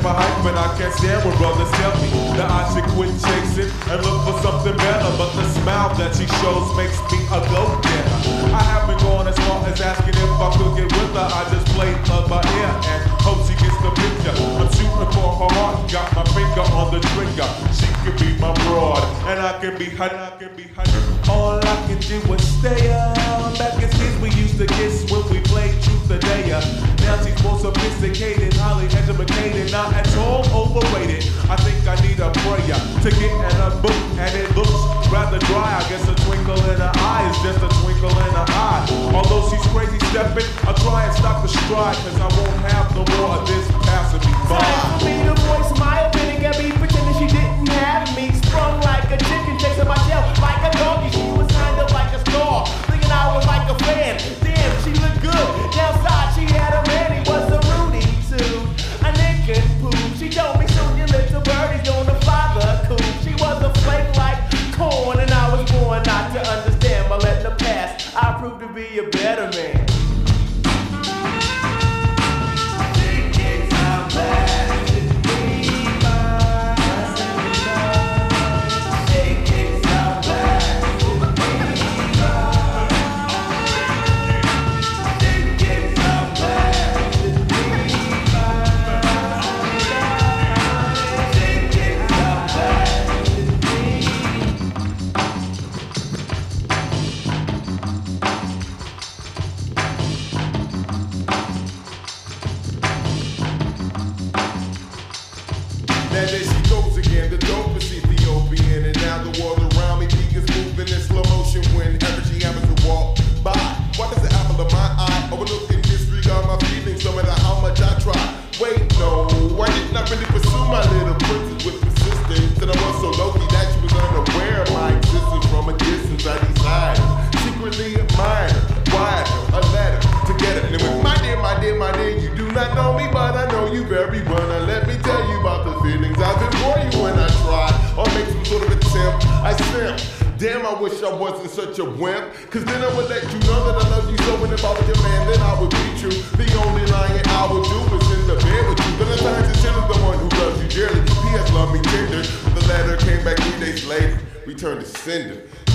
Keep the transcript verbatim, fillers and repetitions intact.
for hype, but I can't stand when brothers tell me that I should quit chasing and look for something better. But the smile that she shows makes me a go-getter. I haven't gone as far as asking if I could get with her. I just played love by ear and hope she gets the picture. I'm shooting for her heart, got my finger on the trigger. She can be my broad, and I can be her, I can be her. All I can do is stay up. Back as kids we used to kiss when we played truth or dare. Now she's more sophisticated, highly educated, not at all overrated. I think I need a prayer to get in a book, and it looks rather dry. I guess a twinkle in her eye is just a twinkle in her eye. Although she's crazy stepping, I'll try and stop the stride, cause I won't have no more of this passing me by. Time for me to voice my opinion, got me pretending she didn't have me. Sprung like a chicken, chasing my tail like a doggy. She was kind of like a star, thinking I was like a fan. Damn, she looked good. Downside, she had a man, he was a Rooney too. A Nick and Pooh. She told me soon your little birdie's gonna fly the coop. She was a flake like corn, and I was born not to understand. But letting the past, I proved to be a better man. Now there she goes again, the dopest Ethiopian. And now the world around me is moving in slow motion whenever she happens to walk by. Why does the apple of my eye overlook and disregard my feelings no matter how much I try? Wait, no, I did not really pursue my little princess with persistence. And I was so low-key that she was unaware of my existence. From a distance I decided, secretly admired her, wired her a letter to get her. And with my dear, my dear, my dear, you do not know me, but I know you very well. Now let me tell you about the feelings I've been for you when I try or make some sort of attempt. I simp. Damn, I wish I wasn't such a wimp. Cause then I would let you know that I love you so. And if I was your man, then I would be true. The only lying I would do is in the bed with you. Then I turn to Tinder, the one who loves you dearly. P S love me tender. The letter came back three days later. Returned to sender.